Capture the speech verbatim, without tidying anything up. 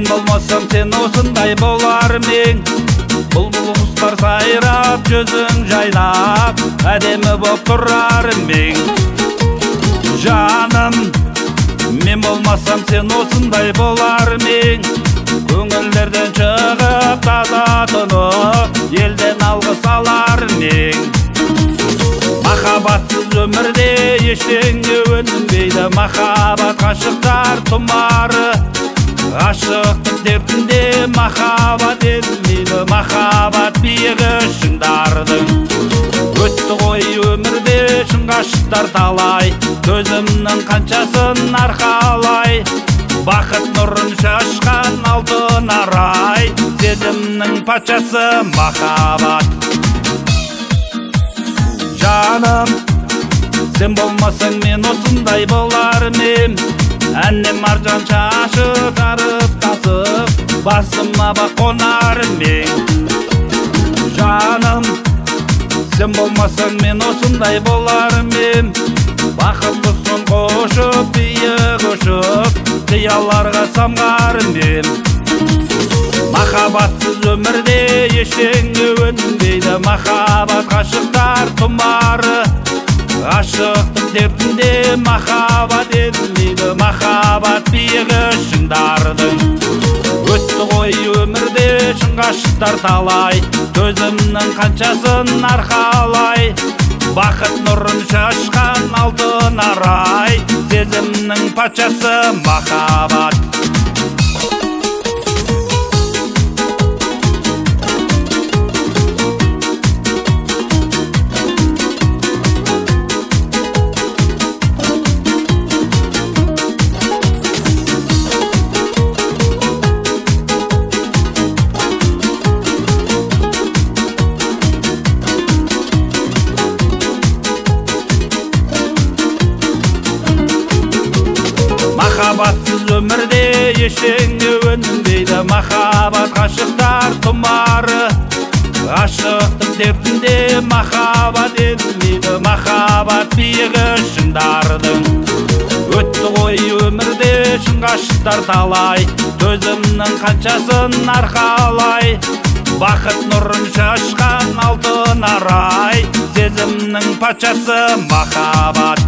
Мен болмасам сен осындай болар мен. Бұлбұл құстар сайрап, жүзің жайнап, әдемі боп тұрар мен. Жаным, мен болмасам сен осындай болар мен. Көңілдерден шығып, таза тұнып, елден алғыс алар мен. Махаббатсыз өмірде ештеңе өнбейді. Махаббат ғашықтар тұмары, ғашықтың дертінде махаббат етілмейді. Махаббат биігі шыңдардың. Өтті ғой өмірде шын ғашықтар талай, төзімнің қаншасын арқалай. Бақыт нұрын шашқан алтын арай, сезімнің патшасы махаббат. Жаным, сен болмасаң мен осындай болар мен. Әннен маржан шашы тарып тасып, басыма бақ қонар мен. Жаным, сен болмасаң мен осындай болар мен. Бақыттысын қошып, биік ұшып, қияларға самғар мен. Махаббатсыз өмірде ештеңе өнбейді. Махаббат ғашықтар тұмары, ғашықтың дертінде махаббат етілмейді. Махаббат биігі шыңдардың. Өтті ғой өмірде шын ғашықтар талай, төзімнің қаншасын арқалай. Бақыт нұрын шашқан алтын арай, сезімнің патшасы махаббат. Махаббатсыз өмірде ештеңе өнбейді. Махаббат ғашықтар тұмары, ғашықтың дертінде махаббат етілмейді. Махаббат биігі шыңдардың. Өтті ғой өмірде шын ғашықтар талай, төзімнің қаншасын арқалай. Бақыт нұрын шашқан алтын арай, сезімнің патшасы махаббат.